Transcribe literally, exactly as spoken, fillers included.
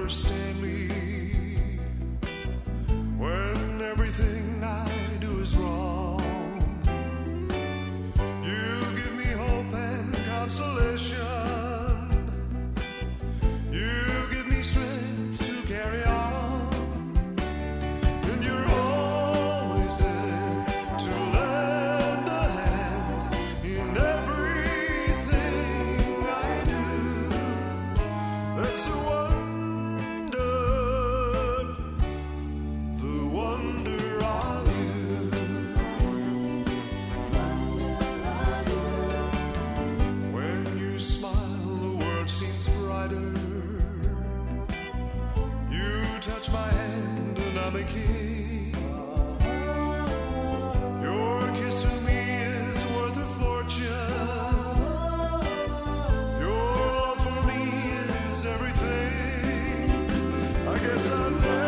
understand me when everything I do is wrong. You give me hope and consolation. You give me strength to carry on. And you're always there to lend a hand in everything I do. That's a wonder, the wonder of you. When you smile, the world seems brighter. You touch my hand and I'm a king. Your kiss to me is worth a fortune. Your love for me is everything. I guess I'll never